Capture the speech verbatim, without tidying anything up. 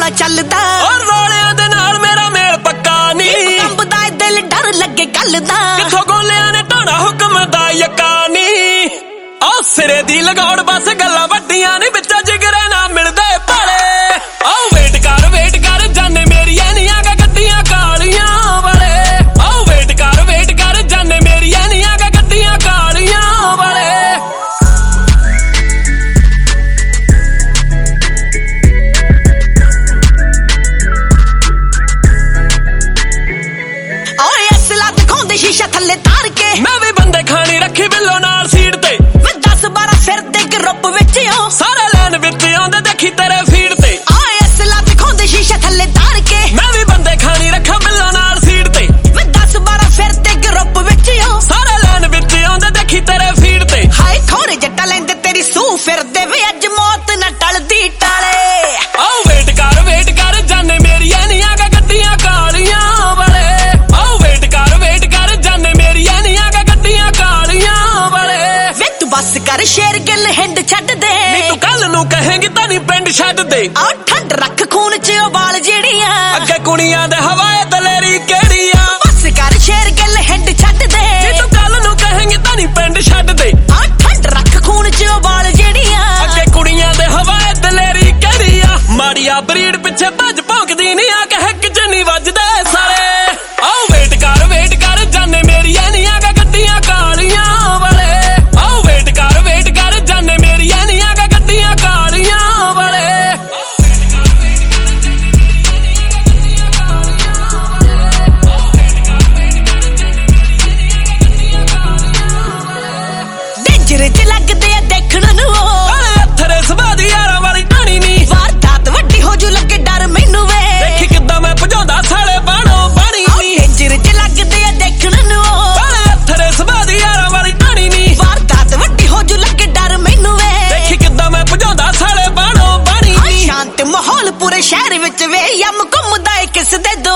ਰੌਲਾ ਚੱਲਦਾ ਔਰ ਰੌਲਿਆਂ ਦੇ ਨਾਲ ਮੇਰਾ ਮੇਲ ਪੱਕਾ ਨਹੀਂ ਕੰਬਦਾ ਦਿਲ ਡਰ ਲੱਗੇ ਗੱਲ ਦਾ ਕਿੱਥੋਂ ਗੋਲਿਆਂ ਨੇ ਢਾਣਾ ਹੁਕਮ ਦਾ ਯਕਾਨੀ ਆ ਸਿਰੇ ਦੀ ਲਗਾਉਣ ਬਸ ਗੱਲਾਂ ਵੱਡੀਆਂ ਨਹੀਂ ਵਿੱਚ ਜਿਗਰੇ ਨਾ ਮਿਲਦੇ ਭਾਲੇ ਆਓ ਵੇਟ ਕਰ ਵੇਟ ਕਰ ਜਾਨੇ ਮੇਰੀਆਂ ਨੀ ਆਗਾ ਗੱਡੀਆਂ ਕਾਲੀਆਂ ਵਾਲੇ ਆਓ ਵੇਟ ਕਰ ਵੇਟ ਕਰ ਜਾਨੇ ਮੇਰੀਆਂ ਨੀ ਆਗਾ ਗੱਡੀਆਂ ਕਾਲੀਆਂ ਵਾਲੇ ਓਏ ਅਸਲਾ ਦਿਖਾਉਂਦੇ ਸ਼ੀਸ਼ਾ ਥੱਲੇ ਤਾਰ ਕੇ ਮੈਂ ਵੀ ਬੰਦੇ ਖਾਣੀ ਰੱਖੀ ਬਿੱਲੋ ਨਾਲ ਸੀਟ ਤੇ ਮੈਂ ਦਸ ਬਾਰਾਂ ਫਿਰਦੇ ਗਰੁੱਪ ਵਿੱਚ ਆ ਸਾਰੇ ਲੈਣ ਵਿੱਚ ਆਉਂਦੇ ਦੇਖੀ ਤੇਰੇ ਫੀਡ ਤੇ ਓਏ ਅਸਲਾ ਦਿਖਾਉਂਦੇ ਸ਼ੀਸ਼ਾ ਥੱਲੇ ਤਾਰ ਕੇ ਮੈਂ ਵੀ ਬੰਦੇ ਖਾਣੀ ਰੱਖਾਂ ਬਿੱਲੋ ਨਾਲ ਸੀਟ ਤੇ ਮੈਂ ਦਸ ਬਾਰਾਂ ਫਿਰਦੇ ਗਰੁੱਪ ਵਿੱਚ ਆ ਸਾਰੇ ਲੈਣ ਵਿੱਚ ਆਉਂਦੇ ਦੇਖੀ ਤੇਰੇ ਫੀਡ ਤੇ ਹਾਏ ਖੋਰੇ ਜੱਟਾ ਲੈਂਦੇ ਤੇਰੀ ਸੂ ਫਿਰਦੇ ਵੇ ਅੱਜ ਮੌਤ ਨਾ ਟਲਦੀ ਟਾਲੇ ਆਓ ਵੇਟ ਕਰ ਵੇਟ ਕਰ ਜਾਨੇ ਮੇਰੀਆਂ ਨੀ ਆਗਾ ਗੱਡੀਆਂ ਕਾਲੀਆਂ ਵਾਲੇ ਆਓ ਵੇਟ ਕਰ ਵੇਟ ਕਰ ਜਾਨੇ ਮੇਰੀਆਂ ਨੀ ਆਗਾ ਗੱਡੀਆਂ ਕਾਲੀਆਂ ਵਾਲੇ ਵੇ ਤੂੰ ਬੱਸ ਕਰ ਸ਼ੇਰ ਗਿੱਲ ਹਿੰਡ ਛੱਡ ਦੇ ਨੀ ਤੂੰ ਕੱਲ ਨੂੰ ਕਹੇਂਗੀ ਤਾਂ ਨੀ ਪਿੰਡ ਛੱਡ ਦੇ ਆ ਠੰਡ ਰੱਖ ਖੂਨ ਚ ਉਬਾਲ ਜਿਹੜੀਆਂ ਅੱਗੇ ਕੁੜੀਆਂ ਦੇ ਹਵਾਏ ਦਲੇਰੀ ਕਿਹੜੀ ਆ ਬੱਸ ਕਰ ਸ਼ੇਰ ਗਿੱਲ ਹਿੰਡ ਛੱਡ ਦੇ ਨੀ ਤੂੰ ਕੱਲ ਨੂੰ ਕਹੇਂਗੀ ਤਾਂ ਨੀ ਪਿੰਡ ਛੱਡ ਦੇ ਆ ਠੰਡ ਰੱਖ ਖੂਨ ਚ ਉਬਾਲ ਜਿਹੜੀਆਂ ਅੱਗੇ ਕੁੜੀਆਂ ਦੇ ਹਵਾਏ ਦਲੇਰੀ ਕਿਹੜੀ ਆ ਮਾੜੀਆ ਬਰੀਡ ਪਿੱਛੇ ਭੱਜ ਭੌਂਕਦੀ ਨੀ ਆ ਕਿ ਹਿੱਕ ਚ ਨੀ ਵੱਜਦੇ ਸਾਰੇ ਆਓ ਵੇਟ ਕਰ ਵੇਟ ਕਰ ਜਾਨੇ ਮੇਰੀਆਂ ਨੀ ਆਗਾ ਗੱਡੀਆਂ ਕਾਲੀਆਂ ਵਾਲੇ ਆਓ ਵੇਟ ਕਰ ਵੇਟ ਕਰ ਜਾਨੇ ਮੇਰੀਆਂ ਨੀ ਆਗਾ ਗੱਡੀਆਂ ਕਾਲੀਆਂ ਵਾਲੇ ਡੇਂਜਰ ਚ ਲੱਗਦੇ ਆ ਦੇਖਣ ਨੂੰ ਕਾਲੇ ਅੱਥਰੇ ਸੁਭਾਅ ਦੀ ਯਾਰਾਂ ਵਾਲੀ ਢਾਣੀ ਨੀ ਵਾਰਦਾਤ ਵੱਡੀ ਹੋ ਜੂ ਲੱਗੇ ਡਰ ਮੈਨੂੰ ਵੇ ਦੇਖੀ ਕਿੱਦਾਂ ਮੈਂ ਭਜਾਉਂਦਾ ਸਾਲੇ ਬਾਣੋ ਬਾਣੀ ਨੀ ਡੇਂਜਰ ਚ ਲੱਗਦੇ ਆ ਦੇਖਣ ਨੂੰ ਕਾਲੇ ਅੱਥਰੇ ਸੁਭਾਅ ਦੀ ਯਾਰਾਂ ਵਾਲੀ ਢਾਣੀ ਨੀ ਵਾਰਦਾਤ ਵੱਡੀ ਹੋ ਜੂ ਲੱਗੇ ਡਰ ਮੈਨੂੰ ਵੇ ਦੇਖੀ ਕਿੱਦਾਂ ਮੈਂ ਭਜਾਉਂਦਾ ਸਾਲੇ ਬਾਣੋ ਬਾਣੀ ਹਾਂ ਨੀ ਸ਼ਾਂਤ ਮਾਹੌਲ ਪੂਰੇ ਸ਼ਹਿਰ ਵਿੱਚ ਵੇ ਯਮ ਘੁੰਮਦਾ ਏ ਕਿਸ ਦੇ